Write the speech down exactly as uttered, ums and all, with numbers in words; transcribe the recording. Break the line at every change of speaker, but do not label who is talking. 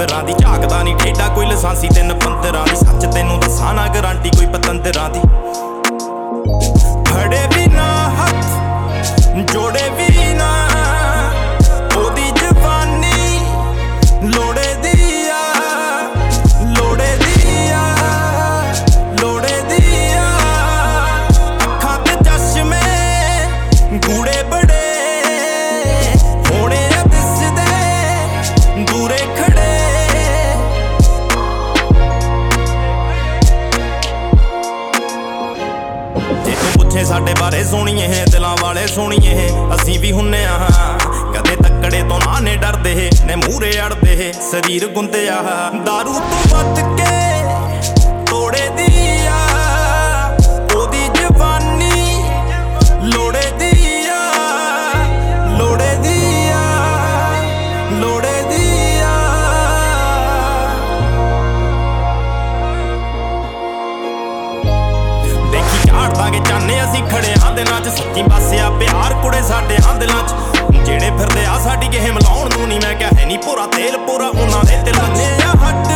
ਨੰਬਰਾਂ ਦੀ ਝਾਕਦਾ ਨਹੀਂ ਠੇਡਾ ਕੋਈ ਲਸਾਂਸੀ ਤਿੰਨ ਪੰਦਰਾਂ ਦੀ ਸੱਚ ਤੈਨੂੰ ਦੱਸਾਂ ਨਾ ਗਰੰਟੀ ਕੋਈ ਪਤੰਦਰਾਂ ਦੀ ਫੜੇ ਵੀ ਨਾ ਹੱਥ ਜੋੜੇ ਵੀ ਨਾ ਉਹਦੀ ਜਵਾਨੀ ਲੋੜੇ ਦੀ ਆ ਲੋੜੇ ਦੀ ਆ ਲੋੜੇ ਦੀ ਆ ਅੱਖਾਂ ਤੇ ਚਸ਼ਮੇ ਗੂੜੇ ਬੜੇ ਹੋਣੇ ਆ ਦਿਸਦੇ ਦੂਰੇ ਖੜੇ ਜੇ ਤੂੰ ਪੁੱਛੇ ਸਾਡੇ ਬਾਰੇ ਸੁਣੀਏ ਦਿਲਾਂ ਵਾਲੇ ਸੁਣੀਏ ਅਸੀਂ ਵੀ ਹੁੰਨੇ ਆ ਕਦੇ ਤੱਕੜੇ ਤੋਂ ਨਾ ਨੇ ਡਰਦੇ ਨੇ ਮੂਹਰੇ ਅੜਦੇ ਸਰੀਰ ਗੁੰਦਿਆ ਦਾਰੂ ਤੋਂ ਵੱਧ ਕੇ ਤੋੜੇ ਦੀ ਆ ਉਹਦੀ ਜਵਾਨੀ ਲੋੜੇ ਦੀ ਆ ਲੋੜੇ ਦੀ ਆ ਲੋੜੇ ਦੀ ਆ ਦੇਖੀ ਝਾੜਦਾਂਗੇ ਚਾਨੇ ਅਸੀਂ ਖੜਿਆਂ ਦਿਨਾਂ ਚ ਸੱਚੀ ਪਾਸਿਆ ਪਿਆਰ ਕੁੜੇ ਸਾਡੇ ਦਿਲਾਂ ਚ ਜਿਹੜੇ ਫਿਰਦੇ ਆ ਸਾਡੀ ਕਿਸੇ ਮਿਲਾਉਣ ਨੂੰ ਨਹੀਂ ਮੈਂ ਕਿਹਾ ਹੈ ਨਹੀਂ ਪੂਰਾ ਤੇਲ ਪੂਰਾ ਉਹਨਾਂ ਦੇ ਦਿਲਾਂ 'ਚ ਹੱਟ